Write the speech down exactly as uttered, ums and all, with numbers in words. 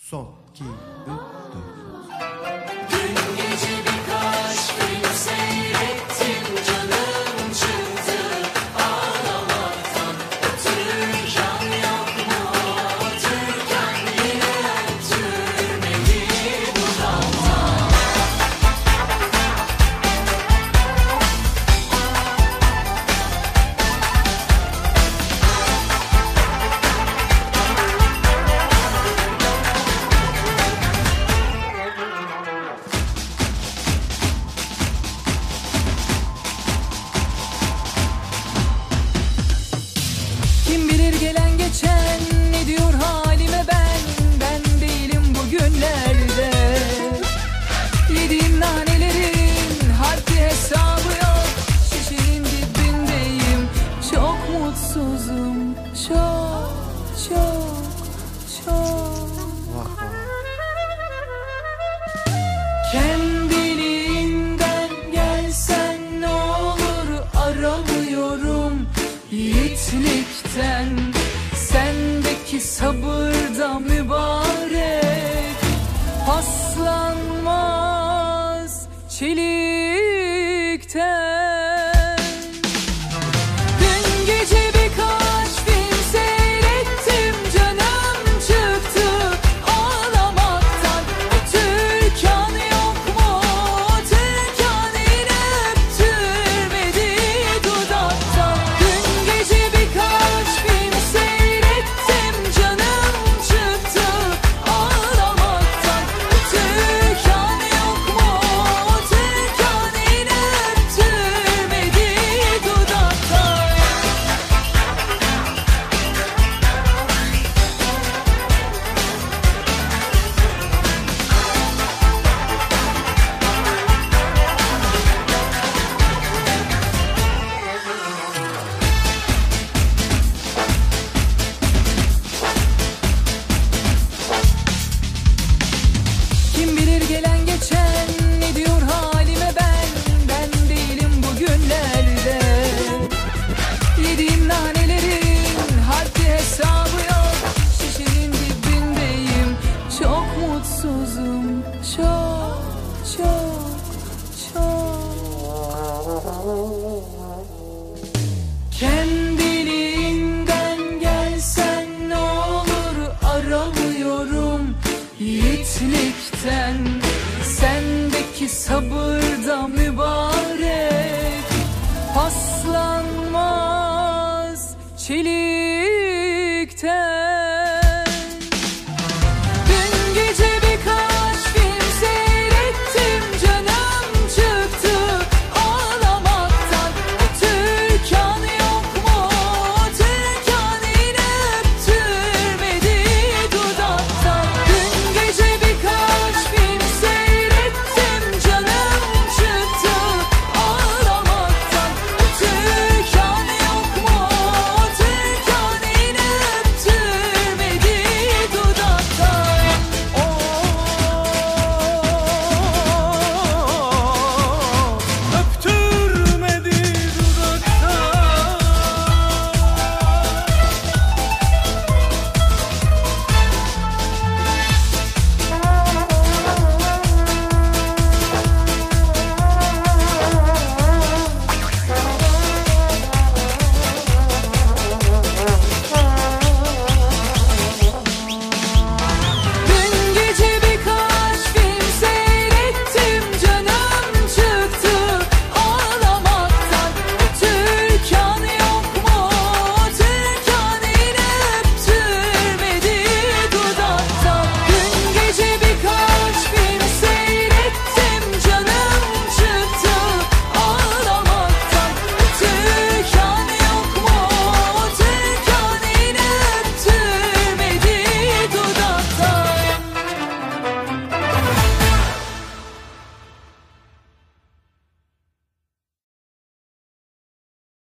Son, iki, üç, dört. Dün gece birkaç film seyrettim, canım çıktı ağlamaktan. Otururken yok mu, otururken yine öptürmedi dudaktan. Kim bilir gelen geçen ne diyor halime ben, ben değilim bugünlerde. Yediğim nanelerin haddi hesabı yok, şişenin dibindeyim. Çok mutsuzum, çok çok çok. Vah vah. Kendiliğinden gelsen ne olur, aramıyorum yiğitlikten. Sendeki sabırda mübarek, paslanmaz çelikten. Dün gece birkaç film seyrettim, canım çıktı ağlamaktan. Otururken yok mu, otururken yine öptürmedi dudaktan. Dün gece birkaç film seyrettim, canım çıktı ağlamaktan. Otururken yok mu, otururken yine öptürmedi dudaktan. Kim bilir gelen geçen ne diyor halime ben, ben değilim bugünlerde. Yediğim nanelerin haddi hesabı yok, şişenin dibindeyim. Çok mutsuzum, çok çok çok. Kendiliğinden gelsen ne olur, aramıyorum yiğitlikten. Sendeki sabırda mübarek,